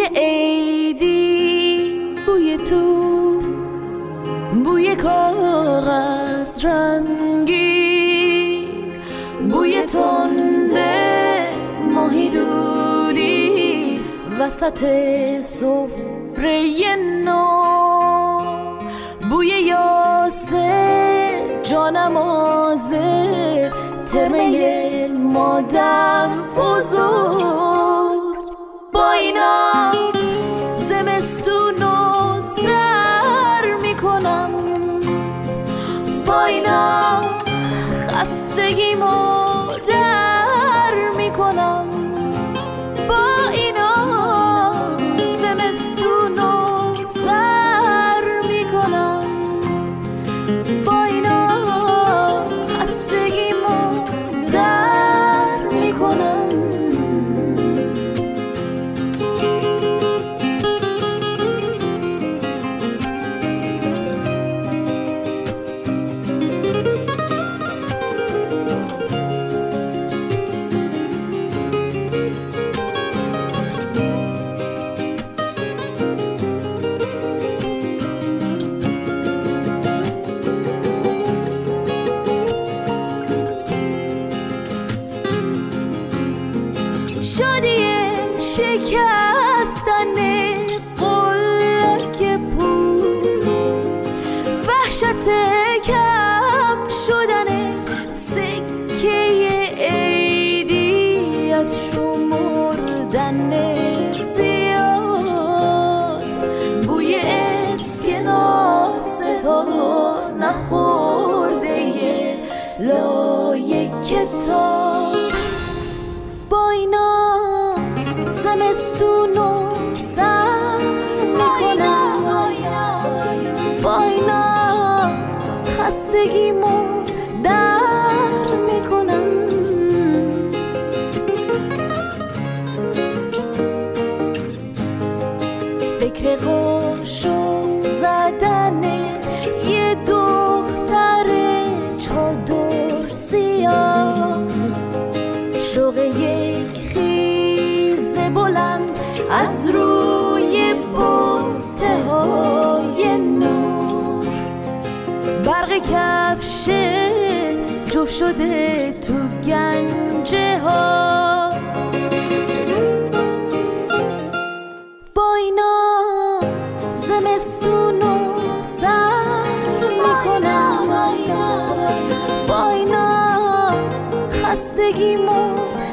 بوی عیدی، بوی تو، بوی کاغذ رنگی، بوی تنده ماهی دودی وسط سفره نو، بوی یاسه جانمازه ترمه مادر بزرگ. با اینا زمستونو سر میکنم، با اینا خستگیمو در میکنم، با اینا زمستونو سر میکنم، با اینا خستگیمو در میکنم. شادی شکستن قلک پول، وحشت کم شدن سکه عیدی، از شمردن زیاد، بوی اسکناس تا نخورده لای کتاب. با اینا زمستونو سر میکنم، با اینا خستگیمو در میکنم. فکر قاشق زدن یه دختر چادر سیاه، شوق یک خیز بلند از روی بوته های نور، برق کفش جفت شده تو گنجه ها. با اینا زمستونو سر میکنم، با اینا خستگیمو